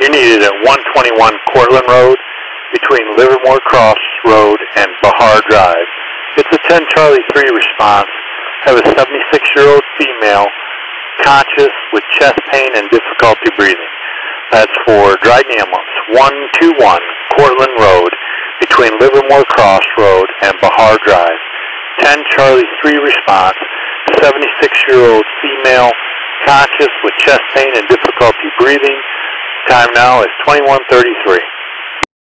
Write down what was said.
You're needed at 121 Cortland Road between Livermore Cross Road and Bahar Drive. It's a 10 Charlie 3 response. Have a 76-year-old female conscious with chest pain and difficulty breathing. That's for Dryden Ambulance, 121 Cortland Road between Livermore Cross Road and Bahar Drive. 10 Charlie 3 response. 76-year-old female conscious with chest pain and difficulty breathing. Time now is 21:33.